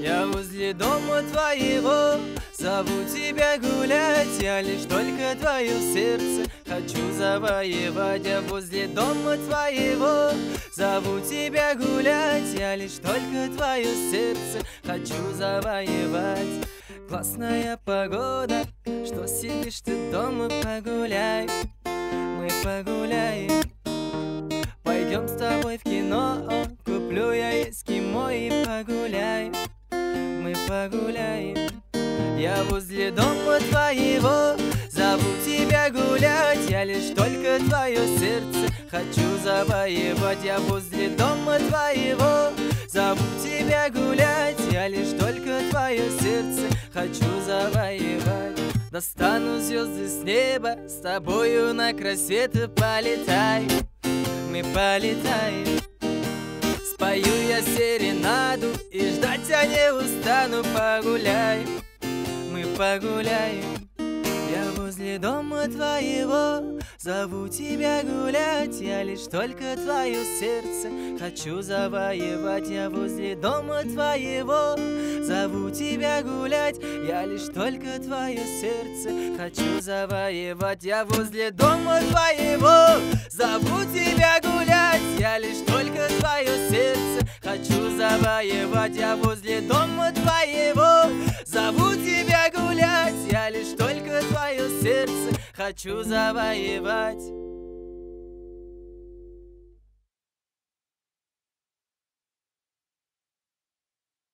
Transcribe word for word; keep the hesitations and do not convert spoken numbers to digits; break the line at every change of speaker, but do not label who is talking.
Я возле дома твоего, зову тебя гулять. Я лишь только твое сердце хочу завоевать. Я возле дома твоего, зову тебя гулять. Я лишь только твое сердце хочу завоевать. Классная погода, что сидишь ты дома, погуляй. Мы погуляем. Пойдем с тобой в кино, куплю я эскимо и погуляем. Мы погуляем. Я возле дома твоего, зову тебя гулять. Я лишь только твое сердце хочу завоевать. Я возле дома твоего, зову тебя гулять. Я лишь только твое сердце хочу завоевать. Достану звезды с неба, с тобою на край света полетай. Мы полетаем. Спою я серенаду и ждать я не устану. Погуляем, мы погуляем. Я возле дома твоего, зову тебя гулять. Я лишь только твое сердце хочу завоевать. Я возле дома твоего, зову тебя гулять. Я лишь только твое сердце хочу завоевать. Я возле дома твоего, зову тебя гулять. Я лишь только твое сердце хочу завоевать. Я возле дома твоего, зову тебя гулять. Я лишь только твое сердце хочу завоевать.